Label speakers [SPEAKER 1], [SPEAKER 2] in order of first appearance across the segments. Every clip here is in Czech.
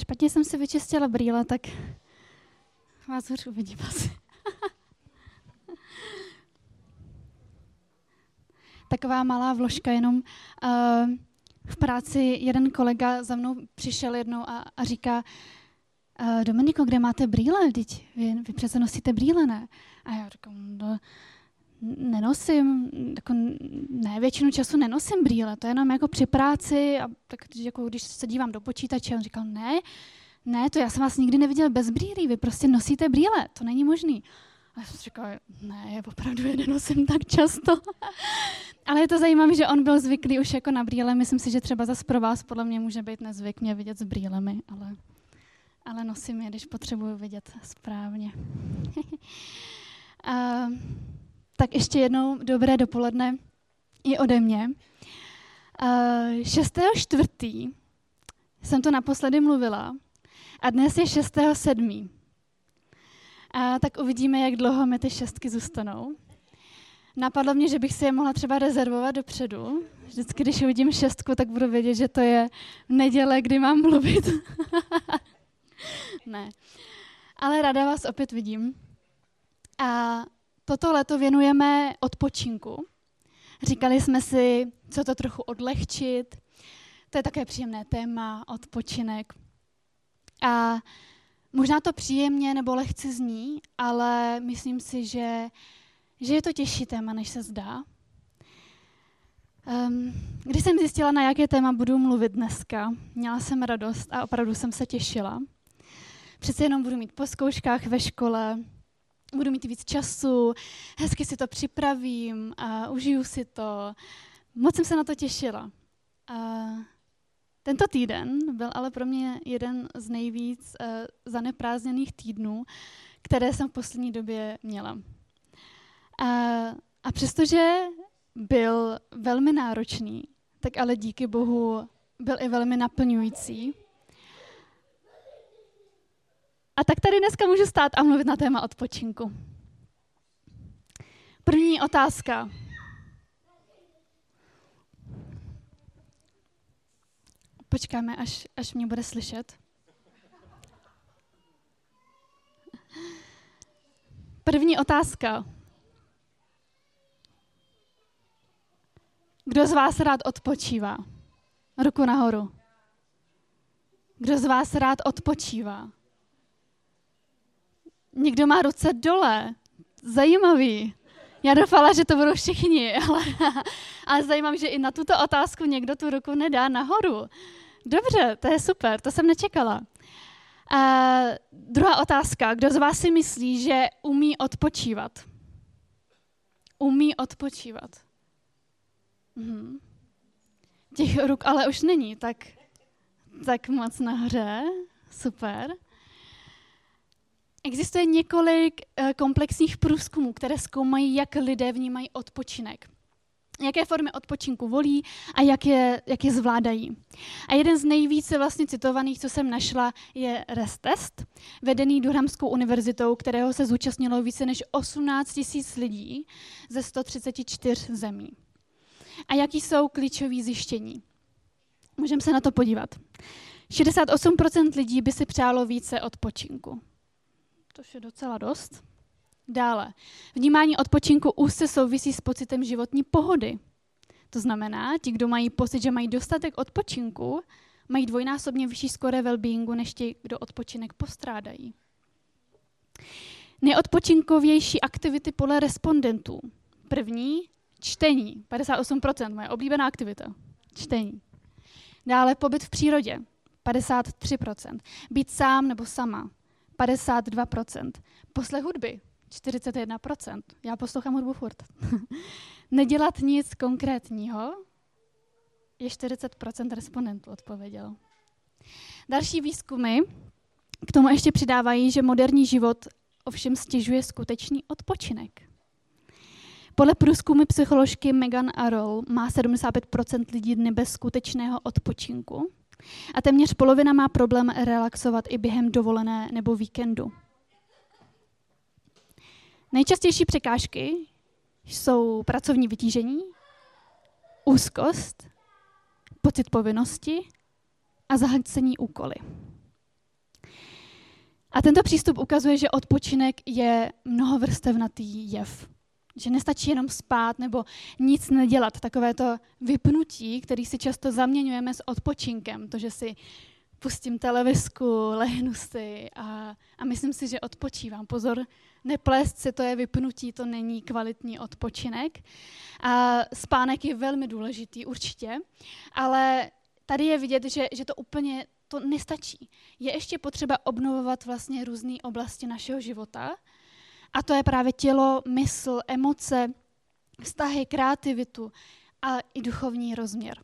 [SPEAKER 1] Špatně jsem si vyčistila brýle, tak vás hůř uvidím asi. Taková malá vložka jenom. V práci jeden kolega za mnou přišel jednou a říká, Dominiko, kde máte brýle? Vždyť vy přece nosíte brýle, ne? A já říkám, no, nenosím, jako ne, většinu času nenosím brýle, to je jenom jako při práci, a tak jako když se dívám do počítače, on říkal, ne, to já jsem vás nikdy neviděl bez brýlí, vy prostě nosíte brýle, to není možný. A já jsem říkal, ne, opravdu je nenosím tak často. Ale je to zajímavé, že on byl zvyklý už jako na brýle, myslím si, že třeba zase pro vás podle mě může být nezvyk mě vidět s brýlemi, ale nosím je, když potřebuju vidět správně. Tak ještě jednou dobré dopoledne i ode mě. 6.4. jsem to naposledy mluvila a dnes je 6.7. Tak uvidíme, jak dlouho mi ty 6 zůstanou. Napadlo mě, že bych si je mohla třeba rezervovat dopředu. Vždycky, když uvidím 6, tak budu vědět, že to je neděle, kdy mám mluvit. Ne. Ale ráda vás opět vidím. A toto léto věnujeme odpočinku. Říkali jsme si, co to trochu odlehčit. To je také příjemné téma, odpočinek. A možná to příjemně nebo lehce zní, ale myslím si, že je to těžší téma, než se zdá. Když jsem zjistila, na jaké téma budu mluvit dneska, měla jsem radost a opravdu jsem se těšila. Přece jenom budu mít po zkouškách ve škole, budu mít víc času, hezky si to připravím a užiju si to. Moc jsem se na to těšila. Tento týden byl ale pro mě jeden z nejvíc zaneprázdněných týdnů, které jsem v poslední době měla. A přestože byl velmi náročný, tak ale díky Bohu byl i velmi naplňující. A tak tady dneska můžu stát a mluvit na téma odpočinku. První otázka. Počkáme, až mě bude slyšet. První otázka. Kdo z vás rád odpočívá? Ruku nahoru. Kdo z vás rád odpočívá? Někdo má ruce dole. Zajímavý. Já doufala, že to budou všichni, ale zajímavý, že i na tuto otázku někdo tu ruku nedá nahoru. Dobře, to je super, to jsem nečekala. Druhá otázka. Kdo z vás si myslí, že umí odpočívat? Umí odpočívat. Těch ruk ale už není, tak moc nahoře. Super. Existuje několik komplexních průzkumů, které zkoumají, jak lidé vnímají odpočinek. Jaké formy odpočinku volí a jak je zvládají. A jeden z nejvíce vlastně citovaných, co jsem našla, je REST test, vedený Durhamskou univerzitou, kterého se zúčastnilo více než 18 000 lidí ze 134 zemí. A jaký jsou klíčové zjištění? Můžeme se na to podívat. 68% lidí by si přálo více odpočinku. To je docela dost. Dále. Vnímání odpočinku úzce souvisí s pocitem životní pohody. To znamená, ti, kdo mají pocit, že mají dostatek odpočinku, mají dvojnásobně vyšší skóre well-beingu, než ti, kdo odpočinek postrádají. Nejodpočinkovější aktivity podle respondentů. První, čtení. 58%, moje oblíbená aktivita. Čtení. Dále pobyt v přírodě. 53%. Být sám nebo sama. 52%. Poslech hudby. 41%. Já poslouchám hudbu furt. Nedělat nic konkrétního je 40% respondentů odpovědělo. Další výzkumy k tomu ještě přidávají, že moderní život ovšem stěžuje skutečný odpočinek. Podle průzkumu psycholožky Megan Arrow má 75% lidí dny bez skutečného odpočinku a téměř polovina má problém relaxovat i během dovolené nebo víkendu. Nejčastější překážky jsou pracovní vytížení, úzkost, pocit povinnosti a zahlcení úkoly. A tento přístup ukazuje, že odpočinek je mnohovrstevnatý jev. Že nestačí jenom spát nebo nic nedělat. Takové to vypnutí, který si často zaměňujeme s odpočinkem. To, že si pustím televizku, lehnu si a myslím si, že odpočívám. Pozor, neplést si, to je vypnutí, to není kvalitní odpočinek. A spánek je velmi důležitý určitě, ale tady je vidět, že to úplně to nestačí. Je ještě potřeba obnovovat vlastně různé oblasti našeho života, a to je právě tělo, mysl, emoce, vztahy, kreativitu a i duchovní rozměr.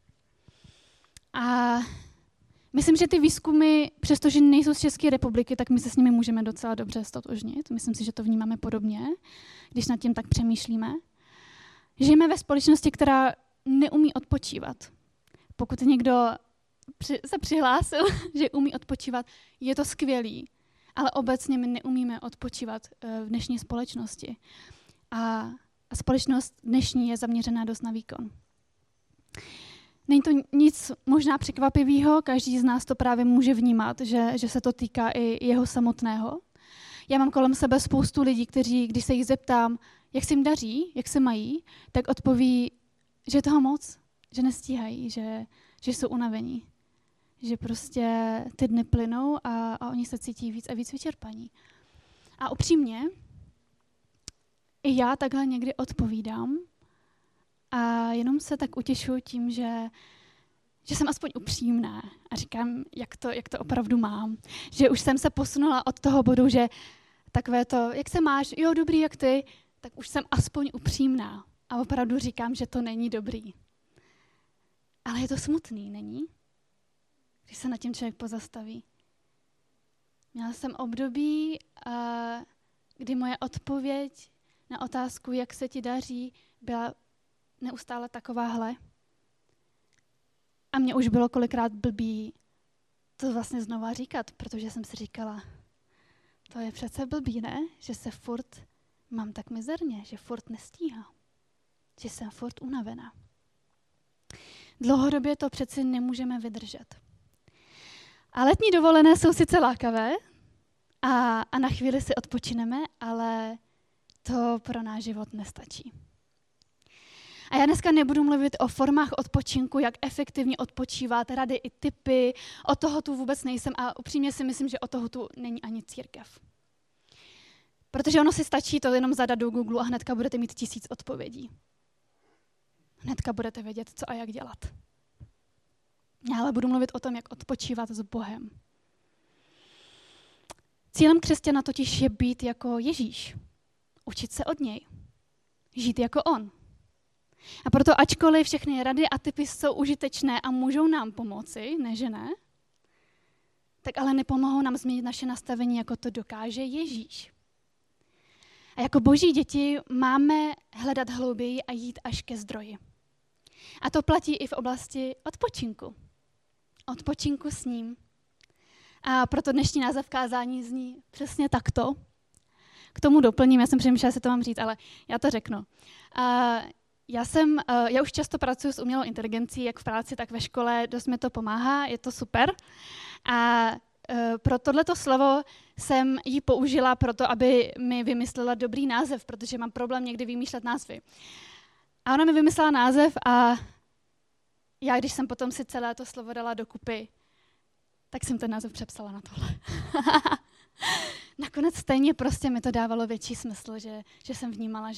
[SPEAKER 1] A myslím, že ty výzkumy, přestože nejsou z České republiky, tak my se s nimi můžeme docela dobře stotožnit. Myslím si, že to vnímáme podobně, když nad tím tak přemýšlíme. Žijeme ve společnosti, která neumí odpočívat. Pokud někdo se přihlásil, že umí odpočívat, je to skvělý. Ale obecně my neumíme odpočívat v dnešní společnosti. A společnost dnešní je zaměřená dost na výkon. Není to nic možná překvapivého, každý z nás to právě může vnímat, že se to týká i jeho samotného. Já mám kolem sebe spoustu lidí, kteří, když se jich zeptám, jak se jim daří, jak se mají, tak odpoví, že je toho moc, že nestíhají, že jsou unavení. Že prostě ty dny plynou a oni se cítí víc a víc vyčerpaní. A upřímně, i já takhle někdy odpovídám a jenom se tak utěšuju tím, že jsem aspoň upřímná a říkám, jak to opravdu mám. Že už jsem se posunula od toho bodu, že takové to, jak se máš, jo, dobrý, jak ty, tak už jsem aspoň upřímná a opravdu říkám, že to není dobrý. Ale je to smutný, není? Když se nad tím člověk pozastaví. Měla jsem období, kdy moje odpověď na otázku, jak se ti daří, byla neustále takováhle. A mě už bylo kolikrát blbý to vlastně znova říkat, protože jsem si říkala, to je přece blbý, ne? Že se furt mám tak mizerně, že furt nestíhám, že jsem furt unavená. Dlouhodobě to přeci nemůžeme vydržet. A letní dovolené jsou sice lákavé a na chvíli si odpočineme, ale to pro náš život nestačí. A já dneska nebudu mluvit o formách odpočinku, jak efektivně odpočívat, rady i tipy, o toho tu vůbec nejsem a upřímně si myslím, že o toho tu není ani církev. Protože ono si stačí to jenom zadat do Google a hnedka budete mít 1000 odpovědí. Hnedka budete vědět, co a jak dělat. Já ale budu mluvit o tom, jak odpočívat s Bohem. Cílem křesťana totiž je být jako Ježíš. Učit se od něj. Žít jako on. A proto ačkoliv všechny rady a tipy jsou užitečné a můžou nám pomoci, ne že ne, tak ale nepomohou nám změnit naše nastavení, jako to dokáže Ježíš. A jako boží děti máme hledat hlouběji a jít až ke zdroji. A to platí i v oblasti odpočinku. Odpočinku s ním. A proto dnešní název kázání zní přesně takto. K tomu doplním, já jsem přemýšlela, jestli to mám říct, ale já to řeknu. Já už často pracuji s umělou inteligencí, jak v práci, tak ve škole, dost mi to pomáhá, je to super. A pro tohleto slovo jsem ji použila proto, aby mi vymyslela dobrý název, protože mám problém někdy vymýšlet názvy. A ona mi vymyslela název a já, když jsem potom si celé to slovo dala dokupy, tak jsem ten název přepsala na tohle. Nakonec stejně prostě mi to dávalo větší smysl, že jsem vnímala,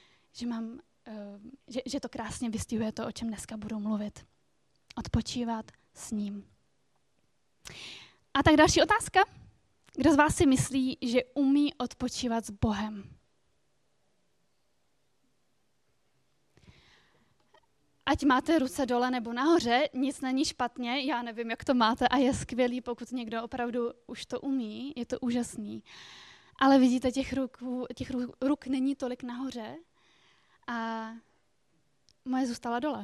[SPEAKER 1] že to krásně vystihuje to, o čem dneska budu mluvit. Odpočívat s ním. A tak další otázka. Kdo z vás si myslí, že umí odpočívat s Bohem? Ať máte ruce dole nebo nahoře, nic není špatně, já nevím, jak to máte a je skvělý, pokud někdo opravdu už to umí, je to úžasný. Ale vidíte, těch ruk není tolik nahoře a moje zůstala dole.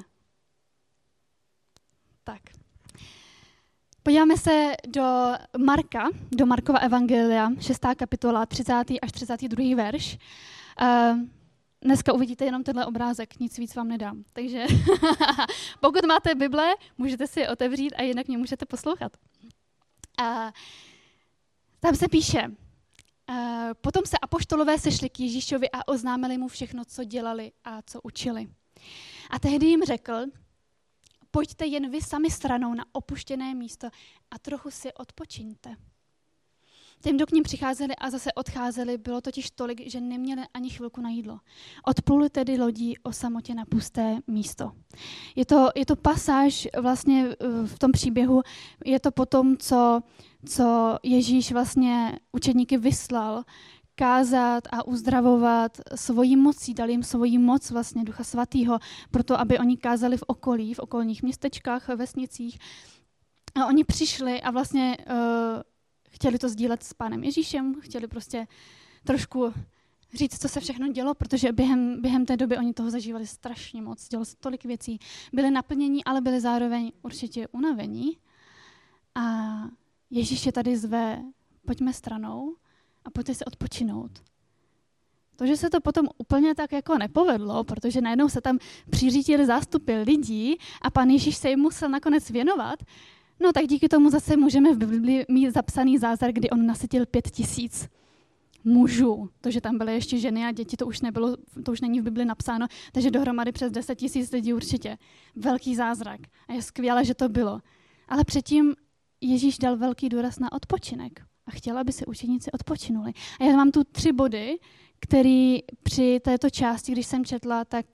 [SPEAKER 1] Tak. Podíváme se do Markova evangelia, 6. kapitola, 30. až 32. verš. Dneska uvidíte jenom tenhle obrázek, nic víc vám nedám. Takže pokud máte Bible, můžete si je otevřít a jinak mě můžete poslouchat. Tam se píše, potom se apoštolové sešli k Ježíšovi a oznámili mu všechno, co dělali a co učili. A tehdy jim řekl, pojďte jen vy sami stranou na opuštěné místo a trochu si odpočiňte. Těm, kdo k ním přicházeli a zase odcházeli, bylo totiž tolik, že neměli ani chvilku na jídlo. Odpluli tedy lodí o samotě na pusté místo. Je to pasáž vlastně v tom příběhu, je to potom, co Ježíš vlastně učedníky vyslal kázat a uzdravovat svojí mocí, dal jim svoji moc vlastně Ducha Svatého, proto aby oni kázali v okolních městečkách, vesnicích. A oni přišli a vlastně chtěli to sdílet s Pánem Ježíšem, chtěli prostě trošku říct, co se všechno dělo, protože během té doby oni toho zažívali strašně moc, dělo se tolik věcí. Byli naplnění, ale byli zároveň určitě unavení. A Ježíš je tady zve, pojďme stranou a pojďte se odpočinout. To, že se to potom úplně tak jako nepovedlo, protože najednou se tam přiřítili zástupy lidí a Pán Ježíš se jim musel nakonec věnovat, no tak díky tomu zase můžeme v Bibli mít zapsaný zázrak, kdy on nasytil 5000 mužů. To, že tam byly ještě ženy a děti, to už není v Bibli napsáno, takže dohromady přes 10 000 lidí určitě. Velký zázrak. A je skvělé, že to bylo. Ale předtím Ježíš dal velký důraz na odpočinek a chtěl, aby si učeníci odpočinuli. A já mám tu 3 body, které při této části, když jsem četla, tak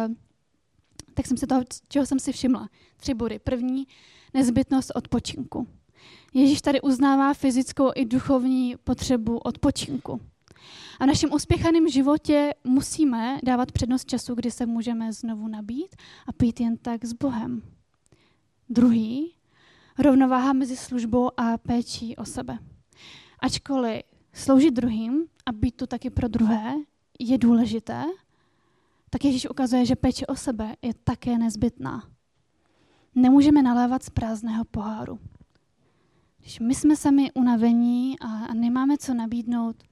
[SPEAKER 1] jsem se toho, čeho jsem si všimla. 3 body. První, nezbytnost odpočinku. Ježíš tady uznává fyzickou i duchovní potřebu odpočinku. A v našem uspěchaném životě musíme dávat přednost času, kdy se můžeme znovu nabít a pít jen tak s Bohem. Druhý, rovnováha mezi službou a péčí o sebe. Ačkoliv sloužit druhým a být tu taky pro druhé je důležité, tak Ježíš ukazuje, že péče o sebe je také nezbytná. Nemůžeme nalévat z prázdného poháru. Když my jsme sami unavení a nemáme co nabídnout,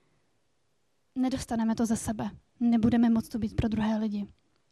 [SPEAKER 1] nedostaneme to ze sebe. Nebudeme moct to být pro druhé lidi.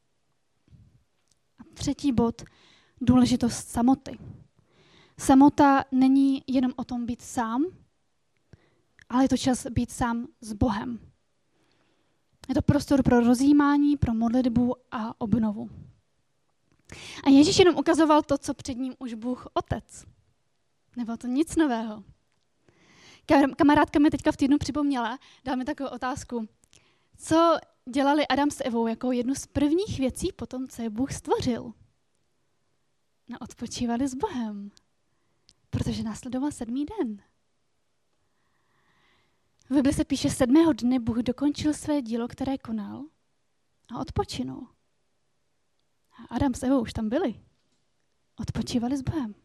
[SPEAKER 1] A 3. bod, důležitost samoty. Samota není jenom o tom být sám, ale je to čas být sám s Bohem. Je to prostor pro rozjímání, pro modlitbu a obnovu. A Ježíš jenom ukazoval to, co před ním už Bůh Otec. Nebylo to nic nového. Kamarádka mi teďka v týdnu připomněla, dala mi takovou otázku. Co dělali Adam s Evou jako jednu z prvních věcí po tom, co je Bůh stvořil? No, odpočívali s Bohem, protože následoval 7. den. V Bibli se píše, 7. dne Bůh dokončil své dílo, které konal a odpočinul. A Adam s Evou už tam byli. Odpočívali s Bohem.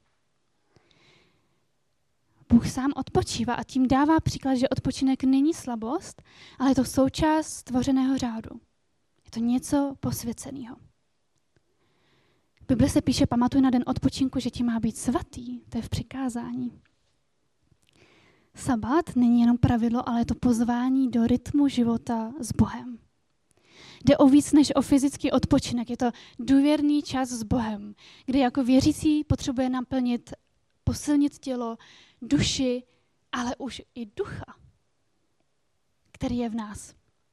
[SPEAKER 1] Bůh sám odpočívá a tím dává příklad, že odpočinek není slabost, ale je to součást stvořeného řádu. Je to něco posvěceného. V Bibli se píše, pamatuj na den odpočinku, že ti má být svatý. To je v přikázání. Sabat není jenom pravidlo, ale je to pozvání do rytmu života s Bohem. Jde o víc než o fyzický odpočinek. Je to důvěrný čas s Bohem, kdy jako věřící potřebuje naplnit, posilnit tělo, duši, ale už i ducha, který je v nás.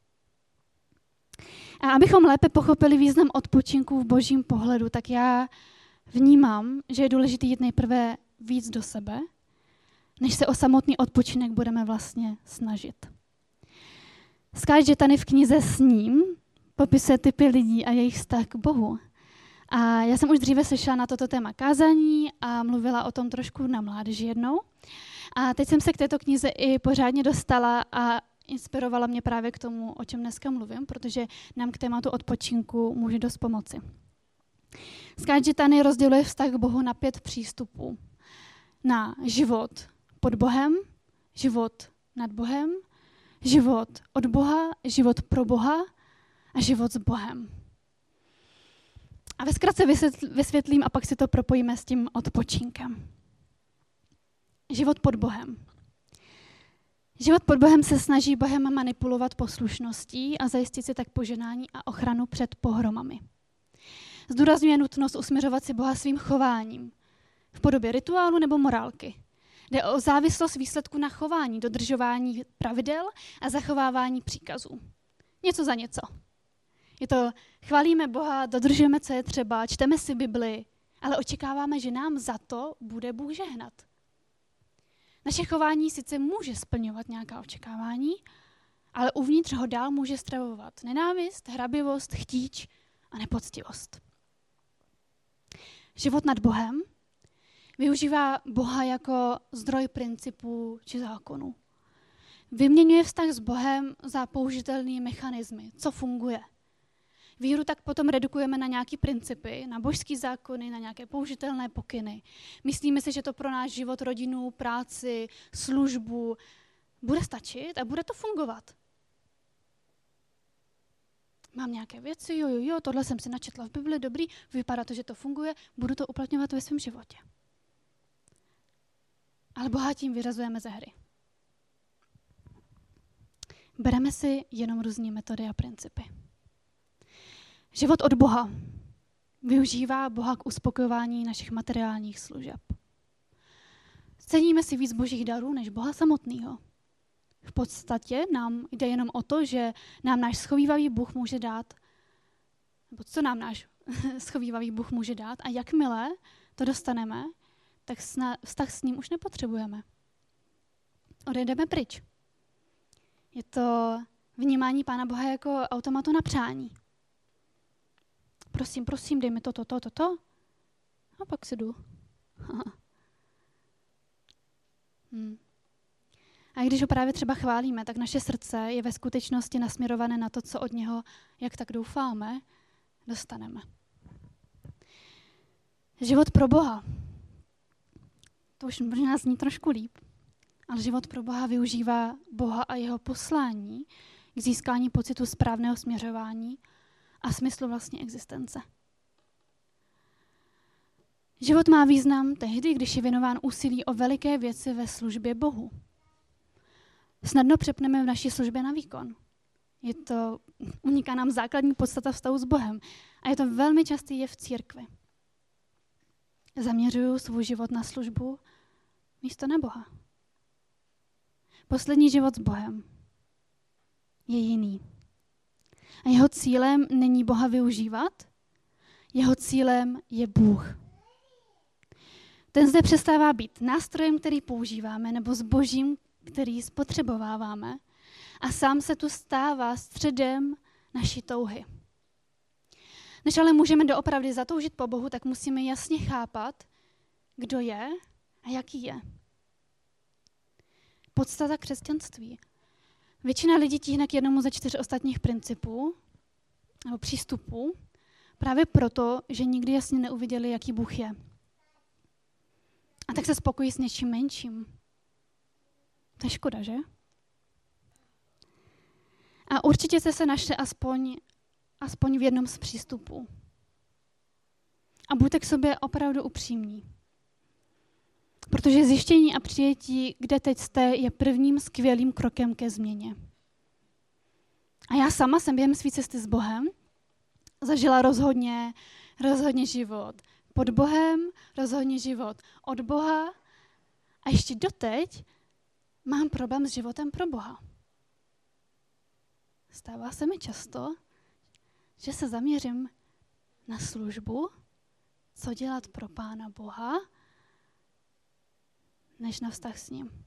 [SPEAKER 1] A abychom lépe pochopili význam odpočinku v božím pohledu, tak já vnímám, že je důležité jít nejprve víc do sebe, než se o samotný odpočinek budeme vlastně snažit. Scott Jethany v knize S ním popisuje typy lidí a jejich vztah k Bohu. A já jsem už dříve slyšela na toto téma kázání a mluvila o tom trošku na mládeži jednou. A teď jsem se k této knize i pořádně dostala a inspirovala mě právě k tomu, o čem dneska mluvím, protože nám k tématu odpočinku může dost pomoci. Scott Jethany rozděluje vztah k Bohu na 5 přístupů. Na život pod Bohem, život nad Bohem, život od Boha, život pro Boha a život s Bohem. A ve zkratce vysvětlím a pak si to propojíme s tím odpočinkem. Život pod Bohem. Život pod Bohem se snaží Bohem manipulovat poslušností a zajistit si tak poženání a ochranu před pohromami. Zdůrazňuje nutnost usměřovat si Boha svým chováním v podobě rituálu nebo morálky. Jde o závislost výsledku na chování, dodržování pravidel a zachovávání příkazů. Něco za něco. Je to, chválíme Boha, dodržujeme, co je třeba, čteme si Bibli, ale očekáváme, že nám za to bude Bůh žehnat. Naše chování sice může splňovat nějaká očekávání, ale uvnitř ho dál může stravovat nenávist, hrabivost, chtíč a nepoctivost. Život nad Bohem využívá Boha jako zdroj principů či zákonů. Vyměňuje vztah s Bohem za použitelné mechanismy, co funguje. Víru tak potom redukujeme na nějaké principy, na božské zákony, na nějaké použitelné pokyny. Myslíme si, že to pro náš život, rodinu, práci, službu bude stačit a bude to fungovat. Mám nějaké věci, jo, tohle jsem si načetla v Bibli, dobrý, vypadá to, že to funguje, budu to uplatňovat ve svém životě. Ale Boha tím vyrazujeme ze hry. Bereme si jenom různé metody a principy. Život od Boha využívá Boha k uspokojování našich materiálních služeb. Ceníme si víc božích darů než Boha samotného. V podstatě nám jde jenom o to, že nám náš schovívavý Bůh může dát, nebo co nám náš schovívavý Bůh může dát a jakmile to dostaneme, tak vztah s ním už nepotřebujeme. Odejdeme pryč. Je to vnímání Pána Boha jako automatu na přání. Prosím, dej mi to. A pak si jdu. A když ho právě třeba chválíme, tak naše srdce je ve skutečnosti nasměrované na to, co od něho, jak tak doufáme, dostaneme. Život pro Boha. To už možná zní trošku líp, ale život pro Boha využívá Boha a jeho poslání k získání pocitu správného směřování a smyslu vlastní existence. Život má význam tehdy, když je věnován úsilí o veliké věci ve službě Bohu. Snadno přepneme v naší službě na výkon. Uniká nám základní podstata vztahu s Bohem a je to velmi častý jev v církvi. Zaměřuju svůj život na službu místo na Boha. Poslední život s Bohem je jiný. A jeho cílem není Boha využívat, jeho cílem je Bůh. Ten zde přestává být nástrojem, který používáme, nebo zbožím, který spotřebováváme, a sám se tu stává středem naší touhy. Než ale můžeme doopravdy zatoužit po Bohu, tak musíme jasně chápat, kdo je a jaký je. Podstata křesťanství. Většina lidí tíhne k jednomu ze 4 ostatních principů nebo přístupů právě proto, že nikdy jasně neuviděli, jaký Bůh je. A tak se spokojí s něčím menším. To je škoda, že? A určitě jste se našli aspoň v jednom z přístupů. A buďte k sobě opravdu upřímní. Protože zjištění a přijetí, kde teď jste, je prvním skvělým krokem ke změně. A já sama jsem během své cesty s Bohem zažila rozhodně život pod Bohem, rozhodně život od Boha a ještě doteď mám problém s životem pro Boha. Stává se mi často, že se zaměřím na službu, co dělat pro Pána Boha, než na vztah s ním.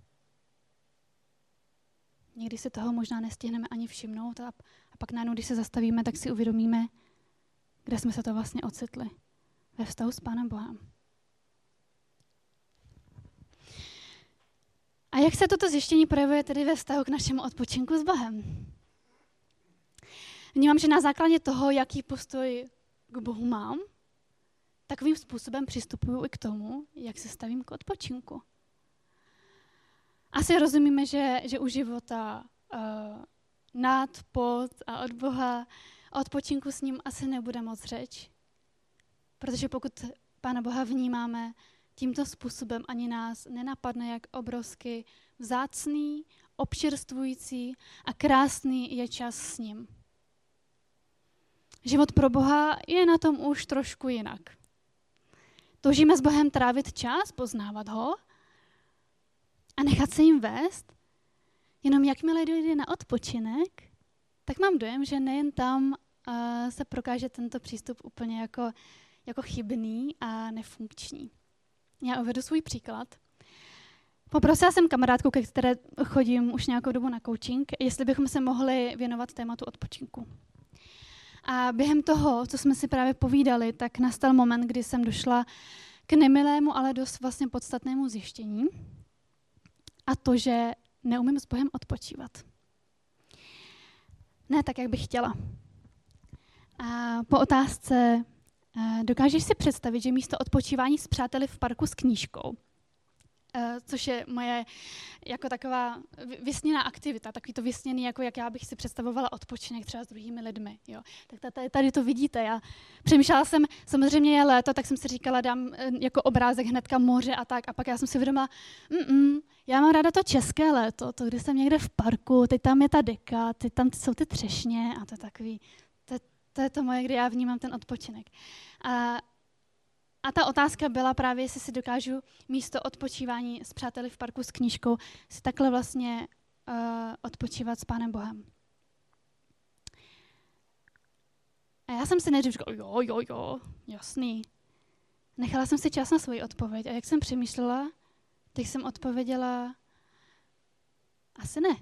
[SPEAKER 1] Někdy si toho možná nestihneme ani všimnout a pak najednou, když se zastavíme, tak si uvědomíme, kde jsme se to vlastně ocitli. Ve vztahu s Pánem Bohem. A jak se toto zjištění projevuje tedy ve vztahu k našemu odpočinku s Bohem? Vnímám, že na základě toho, jaký postoj k Bohu mám, takovým způsobem přistupuju i k tomu, jak se stavím k odpočinku. Asi rozumíme, že u života nad, pod a od Boha a odpočinku s ním asi nebude moc řeč. Protože pokud Pána Boha vnímáme tímto způsobem, ani nás nenapadne, jak obrovsky vzácný, občerstvující a krásný je čas s ním. Život pro Boha je na tom už trošku jinak. Toužíme s Bohem trávit čas, poznávat ho, a nechat se jim vést, jenom jakmile dojde na odpočinek, tak mám dojem, že nejen tam se prokáže tento přístup úplně jako chybný a nefunkční. Já uvedu svůj příklad. Poprosila jsem kamarádku, ke které chodím už nějakou dobu na coaching, jestli bychom se mohli věnovat tématu odpočinku. A během toho, co jsme si právě povídali, tak nastal moment, kdy jsem došla k nemilému, ale dost vlastně podstatnému zjištění. A to, že neumím s Bohem odpočívat. Ne tak, jak bych chtěla. A po otázce, dokážeš si představit, že místo odpočívání s přáteli v parku s knížkou, což je moje jako taková vysněná aktivita, takový to vysněný, jako jak já bych si představovala odpočinek třeba s druhými lidmi. Jo. Tak tady to vidíte. Já přemýšlela jsem, samozřejmě je léto, tak jsem si říkala, dám jako obrázek hnedka moře a tak. A pak já jsem si uvědomila, já mám ráda to české léto, to, kdy jsem někde v parku, teď tam je ta deka, teď tam jsou ty třešně a to je takový, to je to moje, kdy já vnímám ten odpočinek. A ta otázka byla právě, jestli si dokážu místo odpočívání s přáteli v parku s knížkou si takhle vlastně odpočívat s Pánem Bohem. A já jsem si nejdřív říkala, jo, jasný. Nechala jsem si čas na svoji odpověď a jak jsem přemýšlela, tak jsem odpověděla, asi ne.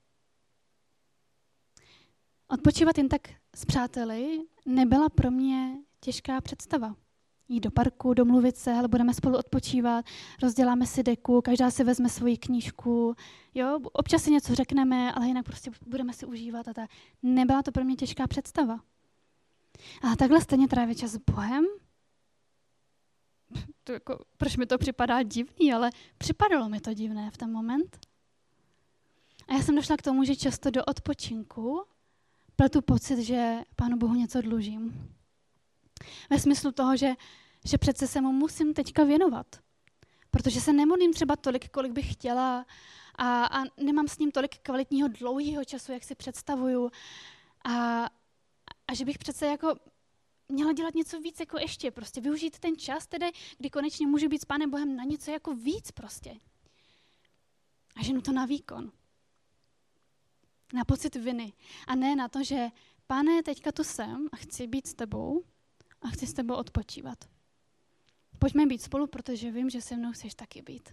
[SPEAKER 1] Odpočívat jen tak s přáteli nebyla pro mě těžká představa. Jít do parku, domluvit se, hele, budeme spolu odpočívat, rozděláme si deku, každá si vezme svoji knížku, jo, občas si něco řekneme, ale jinak prostě budeme si užívat a tak. Nebyla to pro mě těžká představa. A takhle stejně trávit čas s Bohem? To jako, proč mi to připadá divný, ale připadalo mi to divné v ten moment. A já jsem došla k tomu, že často do odpočinku pletu pocit, že Pánu Bohu něco dlužím. Ve smyslu toho, že přece se mu musím teďka věnovat. Protože se nemodlím třeba tolik, kolik bych chtěla a nemám s ním tolik kvalitního dlouhého času, jak si představuju. A že bych přece jako měla dělat něco víc jako ještě. Prostě využít ten čas tedy, kdy konečně můžu být s Pánem Bohem na něco jako víc prostě. A ženu to na výkon. Na pocit viny. A ne na to, že Pane, teďka tu jsem a chci být s tebou a chci s tebou odpočívat. Pojďme být spolu, protože vím, že se mnou chceš taky být.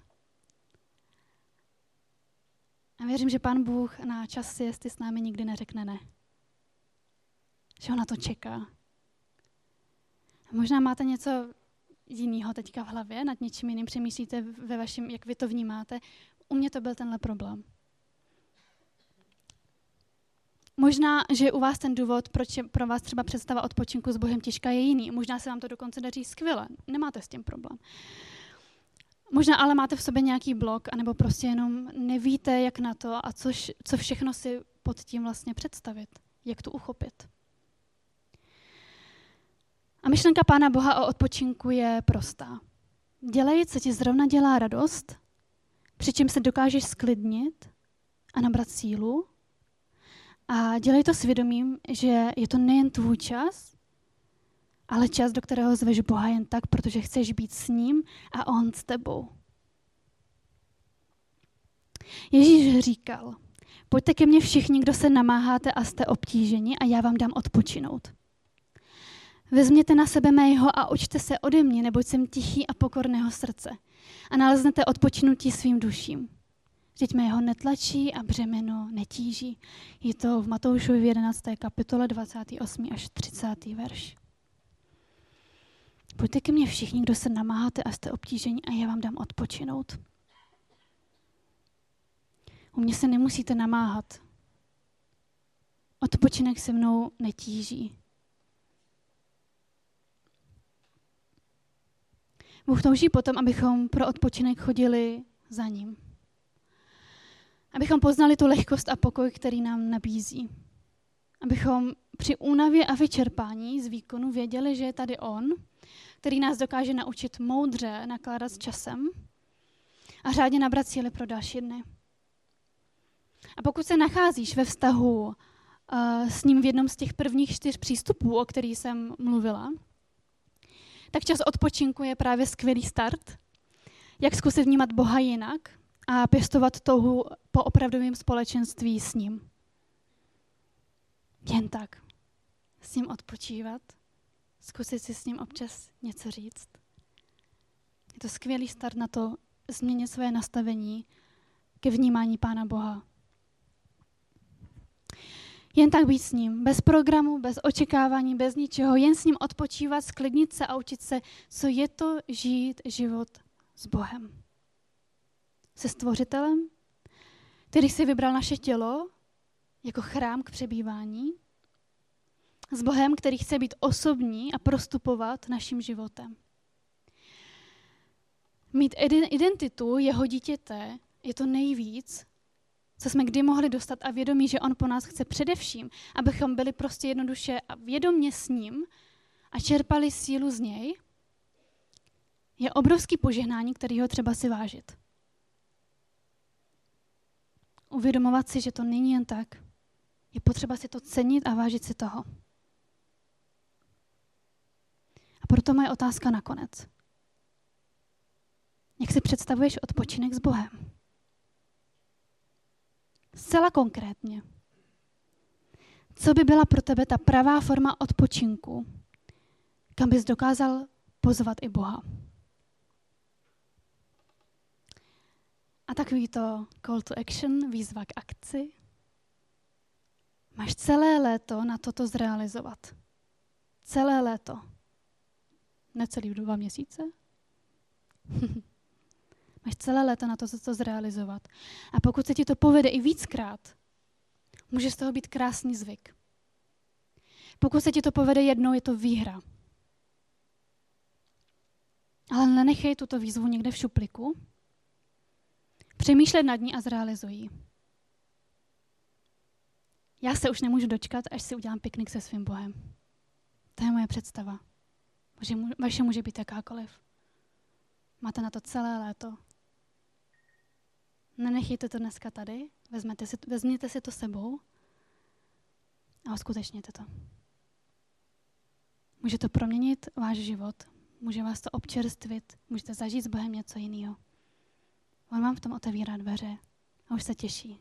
[SPEAKER 1] A věřím, že Pán Bůh na čas siesty s námi nikdy neřekne ne. Že ho na to čeká. A možná máte něco jiného teďka v hlavě, nad něčím jiným přemýšlíte ve vašem, jak vy to vnímáte. U mě to byl tenhle problém. Možná, že u vás ten důvod, proč je pro vás třeba představa odpočinku s Bohem těžká, je jiný. Možná se vám to dokonce daří skvěle. Nemáte s tím problém. Možná ale máte v sobě nějaký blok, anebo prostě jenom nevíte, jak na to a co všechno si pod tím vlastně představit. Jak to uchopit. A myšlenka Pána Boha o odpočinku je prostá. Dělej, co ti zrovna dělá radost, přičem se dokážeš sklidnit a nabrat sílu. A dělej to svědomím, že je to nejen tvůj čas, ale čas, do kterého zveš Boha jen tak, protože chceš být s ním a on s tebou. Ježíš říkal, pojďte ke mně všichni, kdo se namáháte a jste obtíženi a já vám dám odpočinout. Vezměte na sebe mého a učte se ode mě, neboť jsem tichý a pokorného srdce a naleznete odpočinutí svým duším. Vždyť mého netlačí a břemeno netíží. Je to v Matoušovi v 11. kapitole 28. až 30. verš. Pojďte ke mně všichni, kdo se namáháte a jste obtíženi a já vám dám odpočinout. U mě se nemusíte namáhat. Odpočinek se mnou netíží. Bůh touží potom, abychom pro odpočinek chodili za ním. Abychom poznali tu lehkost a pokoj, který nám nabízí. Abychom při únavě a vyčerpání z výkonu věděli, že je tady on, který nás dokáže naučit moudře nakládat s časem a řádně nabrat síly pro další dny. A pokud se nacházíš ve vztahu s ním v jednom z těch prvních 4 přístupů, o kterých jsem mluvila, tak čas odpočinku je právě skvělý start, jak zkusit vnímat Boha jinak a pěstovat touhu po opravdovém společenství s ním. Jen tak. S ním odpočívat, zkusit si s ním občas něco říct. Je to skvělý start na to změnit své nastavení ke vnímání Pána Boha. Jen tak být s ním, bez programu, bez očekávání, bez ničeho, jen s ním odpočívat, sklidnit se a učit se, co je to žít život s Bohem. Se Stvořitelem, který si vybral naše tělo jako chrám k přebývání, s Bohem, který chce být osobní a prostupovat naším životem. Mít identitu jeho dítěte je to nejvíc, co jsme kdy mohli dostat a vědomí, že on po nás chce především, abychom byli prostě jednoduše a vědomě s ním a čerpali sílu z něj, je obrovský požehnání, kterýho třeba si vážit. Uvědomovat si, že to není jen tak. Je potřeba si to cenit a vážit si toho. A proto moje otázka nakonec. Jak si představuješ odpočinek s Bohem? Zcela konkrétně. Co by byla pro tebe ta pravá forma odpočinku, kam bys dokázal pozvat i Boha? A takový to call to action, výzva k akci. Máš celé léto na toto zrealizovat. Celé léto. Necelý 2 měsíce? Máš celé léto na to zrealizovat. A pokud se ti to povede i víckrát, může z toho být krásný zvyk. Pokud se ti to povede jednou, je to výhra. Ale nenechej tuto výzvu někde v šuplíku. Přemýšlej nad ní a zrealizuj ji. Já se už nemůžu dočkat, až si udělám piknik se svým Bohem. To je moje představa. Vaše může být jakákoliv. Máte na to celé léto. Nenechejte to dneska tady, vezměte si to sebou a uskutečněte to. Může to proměnit váš život, může vás to občerstvit, můžete zažít s Bohem něco jiného. On vám v tom otevírá dveře a už se těší.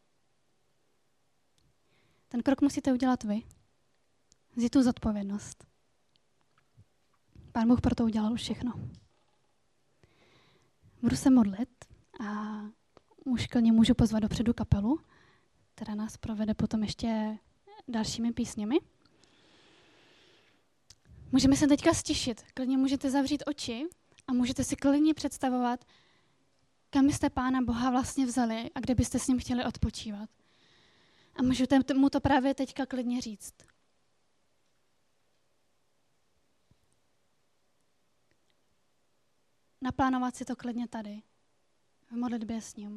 [SPEAKER 1] Ten krok musíte udělat vy. Vzít tu zodpovědnost. Pán Bůh pro to udělal už všechno. Budu se modlit a už klidně můžu pozvat dopředu kapelu, která nás provede potom ještě dalšími písněmi. Můžeme se teďka stišit. Klidně můžete zavřít oči a můžete si klidně představovat, kam byste Pána Boha vlastně vzali a kde byste s ním chtěli odpočívat. A můžete mu to právě teďka klidně říct. Naplánovat si to klidně tady, v modlitbě s ním.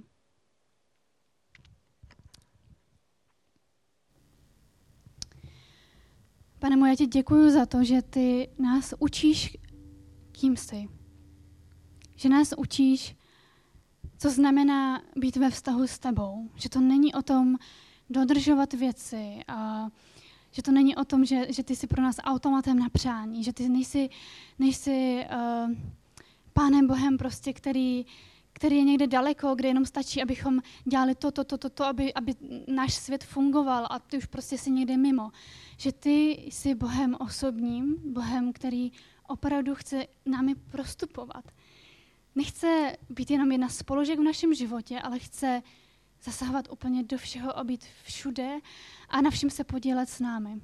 [SPEAKER 1] Pane můj, já ti děkuju za to, že ty nás učíš, kým jsi. Že nás učíš, co znamená být ve vztahu s tebou. Že to není o tom dodržovat věci a že to není o tom, že ty jsi pro nás automatem na přání, že ty nejsi Pánem Bohem prostě, který je někde daleko, kde jenom stačí, abychom dělali to, aby náš svět fungoval a ty už prostě jsi někde mimo. Že ty jsi Bohem osobním, Bohem, který opravdu chce námi prostupovat. Nechce být jenom jedna z položek v našem životě, ale chce zasahovat úplně do všeho a být všude a na všem se podílet s námi.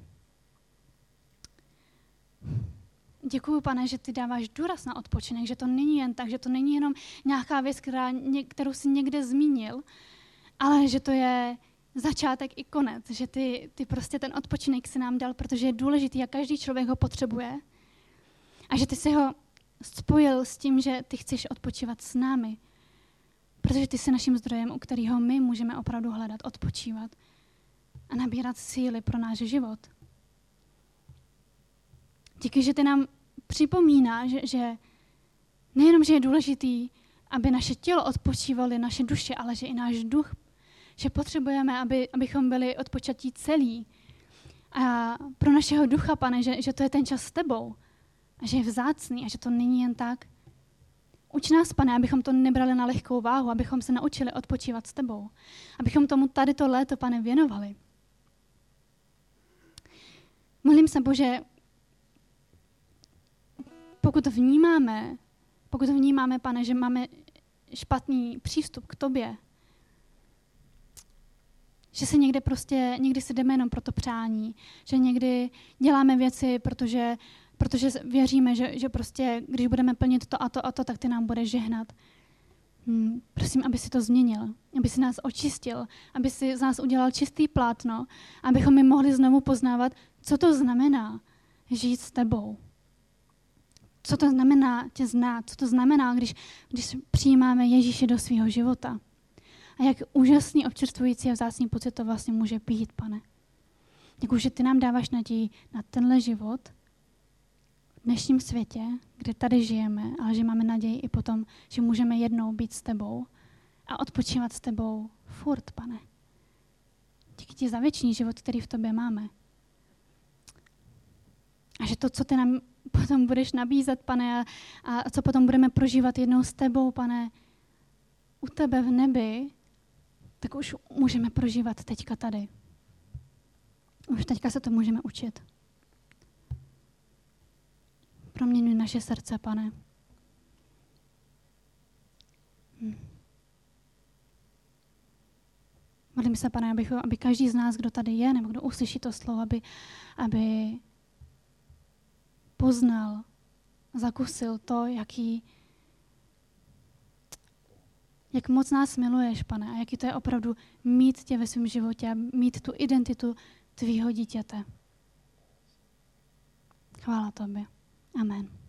[SPEAKER 1] Děkuju, Pane, že ty dáváš důraz na odpočinek, že to není jen tak, že to není jenom nějaká věc, kterou jsi někde zmínil, ale že to je začátek i konec, že ty prostě ten odpočinek si nám dal, protože je důležitý a každý člověk ho potřebuje a že ty si ho spojil s tím, že ty chceš odpočívat s námi, protože ty jsi naším zdrojem, u kterého my můžeme opravdu hledat, odpočívat a nabírat síly pro náš život. Díky, že ty nám připomíná, že nejenom, že je důležitý, aby naše tělo odpočívalo, naše duše, ale že i náš duch, že potřebujeme, abychom byli odpočatí celí. A pro našeho ducha, Pane, že to je ten čas s tebou a že je vzácný a že to není jen tak. Uč nás, Pane, abychom to nebrali na lehkou váhu, abychom se naučili odpočívat s tebou. Abychom tomu tady to léto, Pane, věnovali. Modlím se, Bože, pokud vnímáme, Pane, že máme špatný přístup k tobě, že se někdy si jdeme jenom pro to přání, že někdy děláme věci, protože věříme, že prostě, když budeme plnit to a to, tak ty nám budeš žehnat. Prosím, aby si to změnil, aby si nás očistil, aby si z nás udělal čistý plátno, abychom my mohli znovu poznávat, co to znamená žít s tebou. Co to znamená tě znát, co to znamená, když přijímáme Ježíše do svého života. A jak úžasný, občerstvující a vzácný pocit to vlastně může být, Pane. Děkuji, že ty nám dáváš naději na tenhle život v dnešním světě, kde tady žijeme, ale že máme naději i potom, že můžeme jednou být s tebou a odpočívat s tebou furt, Pane. Díky ti za věčný život, který v tobě máme. A že to, co ty nám potom budeš nabízet, Pane, a co potom budeme prožívat jednou s tebou, Pane, u tebe v nebi, tak už můžeme prožívat teďka tady. Už teďka se to můžeme učit. Proměňuj naše srdce, Pane. Modlím se, Pane, aby každý z nás, kdo tady je, nebo kdo uslyší to slovo, aby poznal, zakusil to, jak moc nás miluješ, Pane, a jaký to je opravdu mít tě ve svém životě a mít tu identitu tvýho dítěte. Chvála tobě. Amen.